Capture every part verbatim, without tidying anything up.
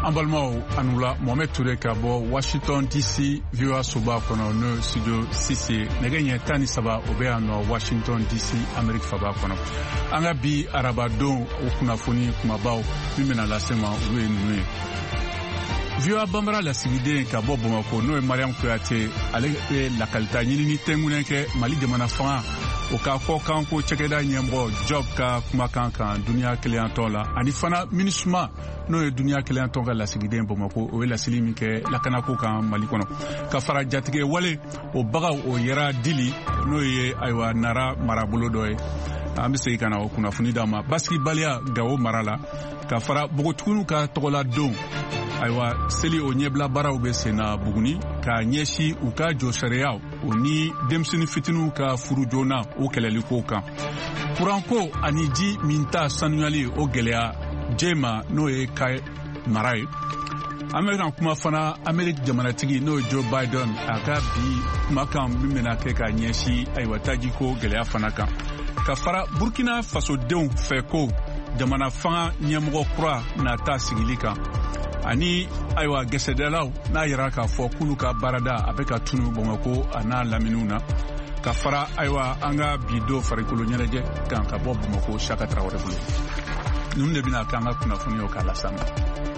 an balimaw anula Mohamed Touré ka bɔ Washington D C V O A soba kɔnɔ no studio six nɛgɛ ɲɛ tan ni saba o bɛ yan nɔ Washington D C Amérique faba kɔnɔ. An ka bi arabadon o kunnafoni kumabaw min bɛna lase ma olu ye ninnu ye. V O A Banbara lasigiden ka bɔ Bamakɔ n'o ye Mariam Kuyate ale ye lakalita ɲinini tɛngunen kɛ Mali jamana fanga o ka kɔ kan ko cɛkɛda ɲɛmɔgɔ Job ka kumakan kan duniya keleyantɔ la ani fana MINUSMA n'o ye duniya keleyantɔ ka lasigiden Bamakɔ o ye lasili min kɛ lakanako kan Mali kɔnɔ ka fara jatigɛ wale o bagaw o yɛrɛ dili n'o ye ayiwa nara marabolo dɔ ye. An bɛ segin ka na o kunnafoni d'a ma basigibaliya Gawo mara la ka fara bogotigiw ka tɔgɔla don ayiwa seli o ɲɛbila baaraw bɛ sen na Buguni ka ɲɛsi u ka jɔ sariyaw o ni denmisɛnnin fitininw ka furu joona o kɛlɛliko kan. Kuranko ani ji min ta sanuyali o gɛlɛya jema n'o ye ka mara ye. An bɛ kan kuma fana Amérique jamanatigi n'o ye Joe Biden a ka bi kumakan min bɛna kɛ ka ɲɛsi ayiwa tajiko gɛlɛya fana kan. Ka fara Burkina Faso denw fɛ ko jamana fanga ɲɛmɔgɔ kura n'a ta sigili kan. Ani ayiwa gɛsɛdɛlaw n'a yɛrɛ k'a fɔ k'olu ka baarada a bɛ ka tunu Bamakɔ a n'a laminiw na ka fara ayiwa an ka bi don farikolo ɲɛnajɛ kan ka bɔ Bamakɔ Saka Traoré bolo. Ninnu de bɛna k'an ka kunnafoniyaw k'a las'an ma.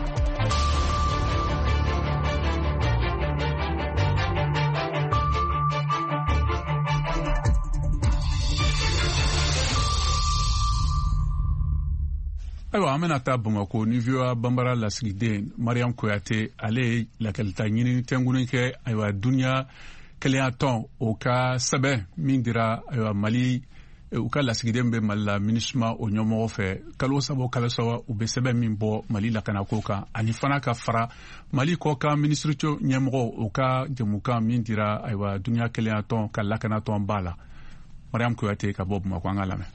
Ayiwa an bɛna taa Bamakɔ ni V O A Banbara lasigiden Mariam Kuyate ale ye lakalita ɲinini tɛngunin kɛ ayiwa duniya keleyantɔn o ka sɛbɛn min dira ayiwa Mali u ka lasigiden bɛ Mali la MINUSMA o ɲɛmɔgɔ fɛ kalo saba o kalo saba u bɛ sɛbɛn min bɔ Mali lakanako kan ani fana ka fara Mali kɔkan minisiriso ɲɛmɔgɔ o ka jɛmukan min dira ayiwa duniya keleyantɔn ka lakanatɔn b'a la. Mariam Kuyate ka bɔ Bamakɔ an ka lamɛn.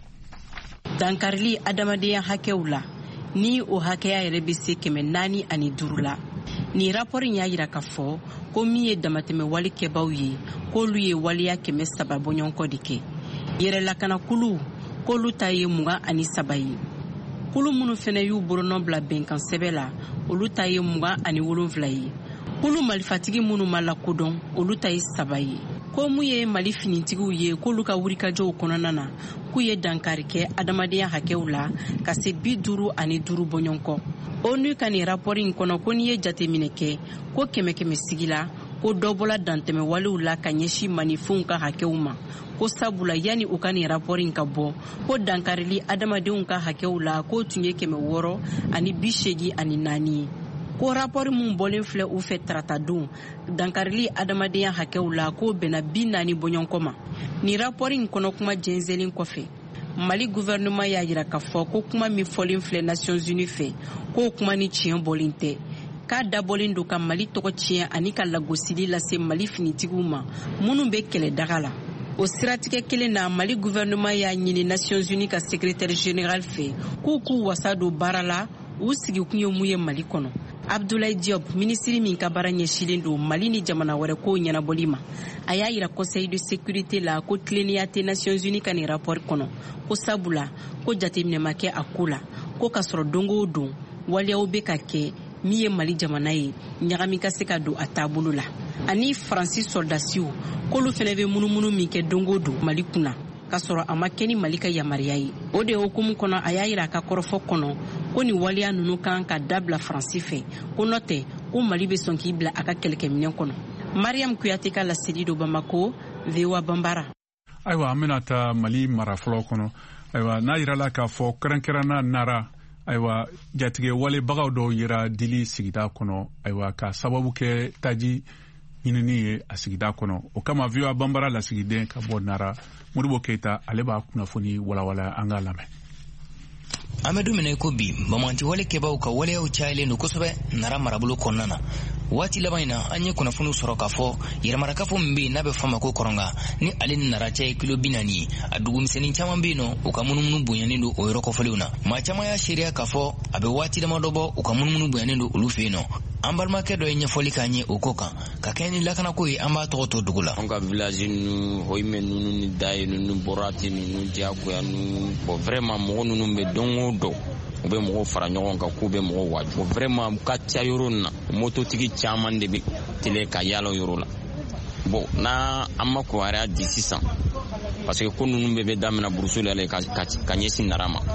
Dankarili adamadenya hakɛw la ni o hakɛya yɛrɛ bɛ se kɛmɛ naani ani duuru la. Ni rapport y'a yira k'a fɔ ko min ye damatɛmɛ wale kɛbaaw ye k'olu ye waleya kɛmɛ saba bɔɲɔgɔnkɔ de kɛ. Yɛrɛlakana kulu k'olu ta ye mugan ani saba ye. Kulu minnu fana y'u bolonɔ bila bɛnkan sɛbɛn la olu ta ye mugan ani wolonwula ye. Kulu malifatigi minnu ma lakodɔn olu ta ye saba ye. Ko mun ye Mali finitigiw ye k'olu ka wurikajɔw kɔnɔna na k'u ye dankari kɛ adamadenya hakɛw la ka se bi duuru ani duuru bɔɲɔgɔnkɔ. ONU ka nin rapport in kɔnɔ ko n'i ye jateminɛ kɛ ko kɛmɛ kɛmɛ sigi la ko dɔ bɔla dantɛmɛ walew la ka ɲɛsin manifinw ka hakɛw ma. Ko sabula yani u ka nin rapport in ka bɔ ko dankarili adamadenw ka hakɛw la k'o tun ye kɛmɛ wɔɔrɔ ani bi seegin ani naani ye. Ko rapport mun bɔlen filɛ u fɛ tarata don dankarili adamadenya hakɛw la k'o bɛnna bi naani bɔɲɔgɔnkɔ ma. Ni rapport in kɔnɔ kuma jɛnsɛnlen kɔfɛ Mali gouvernement y'a yira k'a fɔ ko kuma min fɔlen filɛ Nations Unies fɛ k'o kuma ni tiɲɛ bɔlen tɛ. K'a dabɔlen don ka Mali tɔgɔ tiɲɛ ani ka lagosili lase Mali finitigiw ma minnu bɛ kɛlɛdaga la. O siratigɛ kelen na Mali gouvernement y'a ɲini Nations Unies ka secrétaire général fɛ k'u k'u wasa don baara la u sigikun ye mun ye Mali kɔnɔ. Abdoulaye Diop, ministre min ka baara ɲɛsilen don Mali ni jamana wɛrɛ kow ɲɛnabɔli ma, a y'a yira Conseil de sécurité la ko tilennenya tɛ Nations Unies ka nin rapport kɔnɔ ko sabula ko jateminɛ ma kɛ a ko la ko ka sɔrɔ dongo o don waleyaw bɛ ka kɛ min ye Mali jamana ye ɲagami ka se ka don a taabolo la ani Faransi soldasiw k'olu fana bɛ munumunu min kɛ dongo don Mali kunna ka sɔrɔ a ma kɛ ni Mali ka yamaruya ye. O de hukumu kɔnɔ a y'a yira a ka kɔrɔfɔ kɔnɔ ko ni waleya ninnu kan ka dabila Faransi fɛ ko n'o tɛ ko Mali bɛ sɔn k'i bila a ka kɛlɛkɛminɛ kɔnɔ. Mariam Kuyate ka laseli do Bamako, V O A Banbara. Ayiwa an bɛna taa Mali mara fɔlɔ kɔnɔ ayiwa n'a yirala k'a fɔ kɛrɛnkɛrɛnna nara ayiwa jatigɛ walebagaw dɔw yera dili sigida kɔnɔ ayiwa ka sababu kɛ taji ɲinini ye a sigida kɔnɔ o kama V O A Banbara lasigiden ka bɔ nara Modibo Keita ale b'a kunnafoni walawala an ka lamɛn. An bɛ don min na i ko bi bamananci wale kɛbaaw ka waleyaw cayalen don kosɛbɛ nara marabolo kɔnɔna na. Waati laban in na an ye kunnafoniw sɔrɔ k'a fɔ yɛrɛmarakafo min bɛ yen n'a bɛ fɔ a ma ko kɔrɔnga ni ale ni nara cɛ ye kilo bi naani ye a dugumisɛnnin caman bɛ yen nɔ u ka munumunu bonyanen don o yɔrɔ kɔfɔlenw na. Maa caman y'a seereya k'a fɔ a bɛ waati damadɔ bɔ u ka munumunu bonyanen don olu fɛ yen nɔ. An balimakɛ dɔ ye ɲɛfɔli k'an ye o ko kan ka kɛ ni lakanako ye an b'a tɔgɔ to dugu la. An ka village ninnu hoyimɛ ninnu ni daye ninnu borati ninnu diyagoya ninnu bon vraiment mɔgɔ ninnu bɛ don o don u bɛ mɔgɔw fara ɲɔgɔn kan k'u bɛ mɔgɔw waaju o vraiment ka ca yɔrɔ in na mototigi caman de bɛ tɛlɛ ka yaala yɔrɔ la bon na an ma kuranɛya di sisan parce que ko ninnu bɛɛ bɛ daminɛ burusu la ka ka ɲɛsin nara ma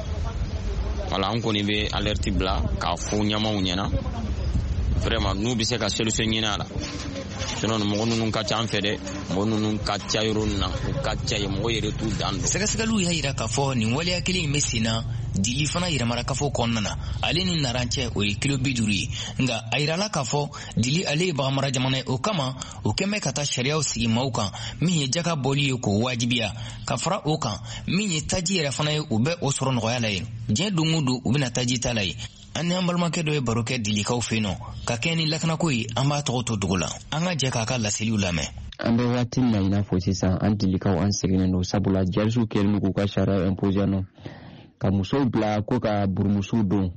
wala an kɔni bɛ alerte bila k'a fɔ ɲɛmaw ɲɛna vraiment n'u bɛ se ka solution ɲini a la sinon mɔgɔ ninnu ka ca an fɛ dɛ mɔgɔ ninnu ka ca yɔrɔ in na u ka ca ye mɔgɔ yɛrɛ t'u dan don. Sɛgɛsɛgɛliw y'a yira k'a fɔ nin waleya kelen in bɛ sen na dili fana yɛrɛmarakafo kɔnɔna na ale ni naran cɛ o ye kilo bi duuru ye nka a yirala k'a fɔ dili ale ye baganmara jamana ye o kama o kɛn bɛ ka taa sariyaw sigi maaw kan min ye jaka bɔli ye k'o wajibiya ka fara o kan min ye taji yɛrɛ fana ye u bɛ o sɔrɔ nɔgɔya la ye diɲɛ don o don u bɛna taji ta la ye. An ni an balimakɛ dɔ ye baro kɛ dilikaw fɛ yen nɔ ka kɛ ni lakanako ye an b'a tɔgɔ to dugu la an ka jɛ k'a ka laseliw lamɛn. An bɛ waati min na i n'a fɔ sisan an dilikaw an seginnen don sabula jarisow kɛlen k'u ka sariya impose nɔ ka musow bila ko ka burumusow don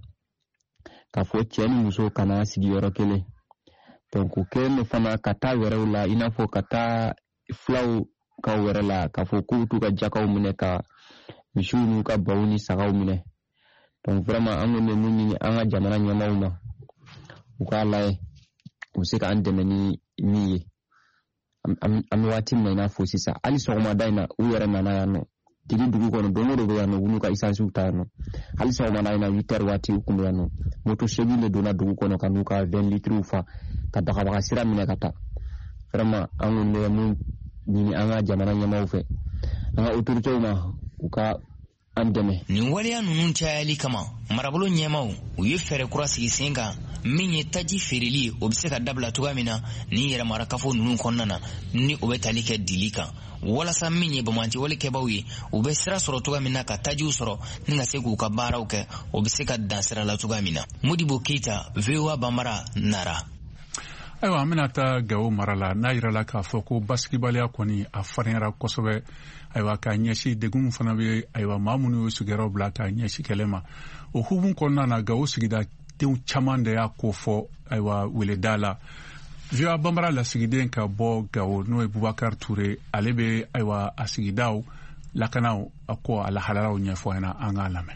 ka fɔ cɛ ni muso kana sigi yɔrɔ kelen donc u kɛlen don fana ka taa wɛrɛw la i n'a fɔ ka taa filaw ka wɛrɛ la ka fɔ k'u t'u ka jakaw minɛ ka misiw n'u ka baw ni sagaw minɛ. Donc vraiment an bɛ mun ɲini an ka jamana ɲɛmaaw ma u k'a lajɛ u bɛ se k'an dɛmɛ ni min ye an bɛ waati min na i n'a fɔ sisan hali sɔgɔmada in na u yɛrɛ nana yan nɔ digi dugu kɔnɔ don o don bɛ yan nɔ u n'u ka essence ta yan nɔ hali sɔgɔmada in na huit heures waati u kun bɛ yan nɔ moto seegin de donna dugu kɔnɔ ka n'u ka vingt litres fa ka bagabaga sira minɛ ka taa vraiment an kɔni bɛ mun ɲini an ka jamana ɲɛmaaw fɛ an ka autorités ma u ka an dɛmɛ. Nin waleya ninnu cayali kama marabolo ɲɛmaaw u ye fɛɛrɛ kura sigi sen kan min ye taji feereli o bɛ se ka dabila cogoya min na ni yɛrɛmarakafo ninnu kɔnɔna na ni o bɛ tali kɛ dili kan walasa min ye bamanci walikɛbaw ye u bɛ sira sɔrɔ cogoya min na ka tajiw sɔrɔ ni ka se k'u ka baaraw kɛ o bɛ se ka dan sira la cogoya min na. Modibo Keita, V O A Banbara, Nara. Ayiwa an bɛna taa Gawo mara la n'a yirala k'a fɔ ko basigibaliya kɔni a farinyara kosɛbɛ ayiwa k'a ɲɛsin degun fana bɛ ayiwa maa minnu y'u sigiyɔrɔ bila k'a ɲɛsin kɛlɛ ma o hukumu kɔnɔna na Gawo sigida denw caman de y'a ko fɔ ayiwa weleda la. V O A Banbara lasigiden ka bɔ Gawo n'o ye Bubakari Ture ale bɛ ayiwa a sigidaw lakanaw a ko a lahalalaw ɲɛfɔ ɲɛna an k'a lamɛn.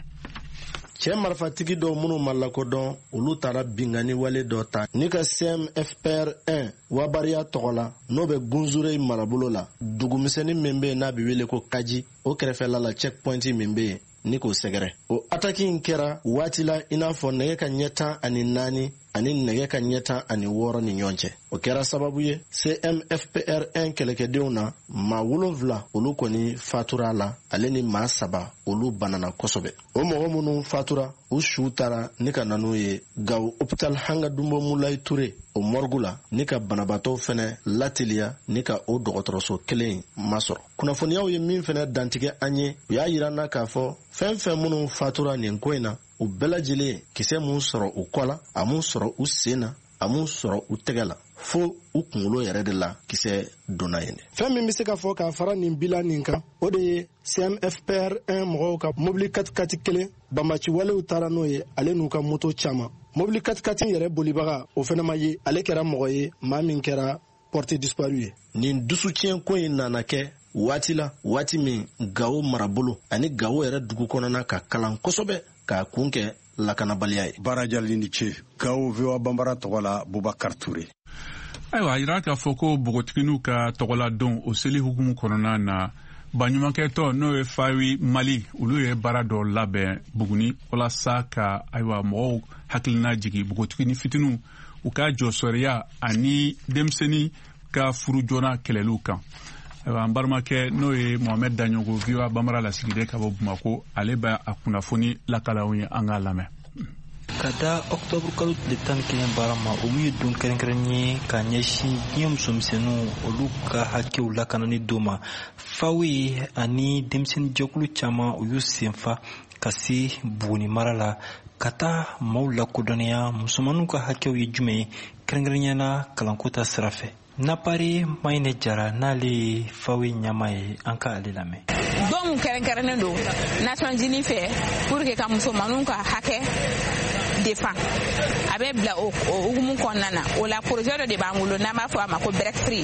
Cɛ marifatigi dɔw minnu ma lakodɔn olu taara bingani wale dɔ ta ni ka C M F P R un wabariya tɔgɔ la n'o bɛ Gunzure marabolo la dugumisɛnnin min bɛ yen n'a bɛ wele ko Kaji o kɛrɛfɛla la checkpoint min bɛ yen ni k'o sɛgɛrɛ o attaque in kɛra waati la i n'a fɔ nɛgɛ ka ɲɛ tan ani naani ani nɛgɛ ka ɲɛ tan ani wɔɔrɔ ni ɲɔgɔn cɛ o kɛra sababu ye C M F P R un kɛlɛkɛdenw na maa wolonfila olu kɔni fatura la ale ni maa saba olu banana kosɛbɛ o mɔgɔ minnu fatura u su taara ni ka na n'u ye Gawo hôpital Hanga Dumbo Mulayi Ture o morgue la ni ka banabaatɔw fɛnɛ lateliya ni ka o dɔgɔtɔrɔso kelen masɔrɔ kunnafoniyaw ye min fɛnɛ dantigɛ an ye u y'a yira na k'a fɔ fɛn fɛn minnu fatura nin ko in na u bɛɛ lajɛlen kisɛ mun sɔrɔ u kɔ la a mun sɔrɔ u sen na a mun sɔrɔ u tɛgɛ la fo u kunkolo yɛrɛ de la kisɛ donna yen. Fɛn min bɛ se ka fɔ k'a fara nin bila nin kan o de ye C M F P R un mɔgɔw ka mobili katikati kelen banbaci walew taara n'o ye ale n'u ka moto caman mobili katikati yɛrɛ bolibaga o fɛnɛ ma ye ale kɛra mɔgɔ ye maa min kɛra porté disparu ye. Nin dusutiɲɛ ko in nana kɛ waati la waati min Gawo marabolo ani Gawo yɛrɛ dugu kɔnɔna ka kalan kosɛbɛ k'a kun kɛ lakanabaliya ye. Baara jali ni ce Gawo V O A Banbara tɔgɔ la Bubakari Ture. Ayiwa a yira k'a fɔ ko bogotigininw ka tɔgɔladon o seli hukumu kɔnɔna na baɲumankɛtɔ n'o ye Fawi Mali olu ye baara dɔ labɛn Buguni walasa ka ayiwa mɔgɔw hakilina jigi bogotigini fitininw u ka jɔsɔriya ani denmisɛnnin ka furu joona kɛlɛliw kan. Ayiwa an balimakɛ n'o ye Mohamed Daɲogo V O A Banbara lasigiden ka bɔ Bamako ale bɛ a kunnafoni lakalaw ye an k'a lamɛn. Ka da Octobre kalo tile tan ni kelen baara ma o min ye don kɛrɛnkɛrɛnnen ye ka ɲɛsin diɲɛ musomisɛnninw olu ka hakɛw lakanani do ma Fawi ani denmisɛnnin jɛkulu caman u y'u senfa ka se Buguni mara la ka taa maaw lakodɔnniya musomanninw ka hakɛw ye jumɛn ye kɛrɛnkɛrɛnnenya na kalanko ta sira fɛ. Napari Mayne Jara n'ale Fawi ɲama ye an ka ale lamɛn. Don kɛrɛnkɛrɛnnen don Nations Unies fɛ pour que ka musomanninw ka hakɛ défend a bɛ bila o hukumu kɔnɔna na o la projet dɔ de b'an bolo n'an b'a fɔ a ma ko Breakthrough